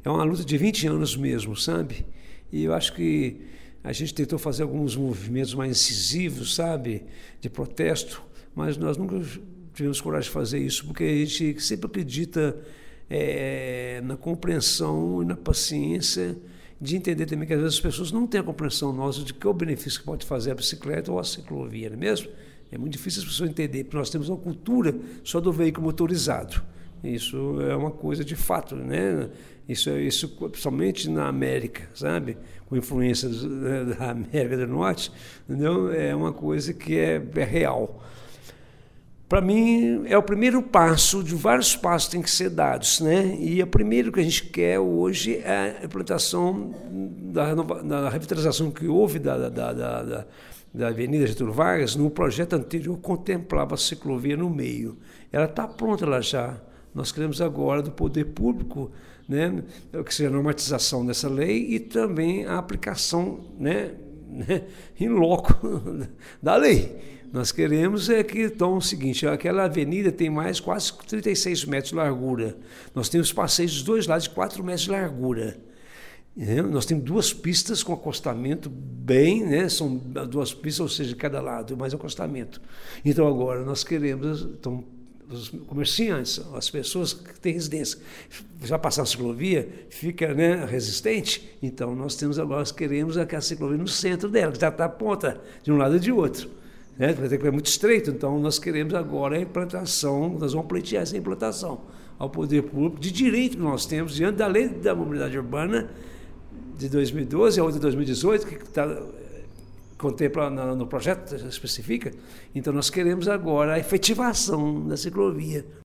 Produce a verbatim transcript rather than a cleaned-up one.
é uma luta de vinte anos mesmo, sabe? E eu acho que a gente tentou fazer alguns movimentos mais incisivos, sabe, de protesto, mas nós nunca tivemos coragem de fazer isso, porque a gente sempre acredita é, na compreensão e na paciência de entender também que às vezes as pessoas não têm a compreensão nossa de que é o benefício que pode fazer a bicicleta ou a ciclovia, não é mesmo? É muito difícil as pessoas entenderem, porque nós temos uma cultura só do veículo motorizado. Isso é uma coisa de fato, né? Isso, isso somente na América, sabe? Com influência da América do Norte, entendeu? É uma coisa que é, é real. Para mim, é o primeiro passo de vários passos que têm que ser dados, né? E o primeiro que a gente quer hoje é a implantação da, da revitalização que houve da, da, da, da, da Avenida Getúlio Vargas. No projeto anterior contemplava a ciclovia no meio. Ela está pronta lá já. Nós queremos agora do poder público, né, que seja a normatização dessa lei e também a aplicação, né, né, in loco da lei. Nós queremos é que, então, é o seguinte, aquela avenida tem mais quase trinta e seis metros de largura. Nós temos passeios dos dois lados de quatro metros de largura. É, nós temos duas pistas com acostamento bem, né? São duas pistas, ou seja, de cada lado, mais acostamento. Então, agora, nós queremos... Então, os comerciantes, as pessoas que têm residência, já passar a ciclovia, fica, né, resistente, então nós temos agora, nós queremos a ciclovia no centro dela, que já está ponta de um lado e de outro. Né? É muito estreito, então nós queremos agora a implantação, nós vamos pleitear essa implantação ao poder público, de direito que nós temos, diante da lei da mobilidade urbana de dois mil e doze, a outra de dois mil e dezoito, que está... contempla no, no projeto, especifica. Então nós queremos agora a efetivação da ciclovia.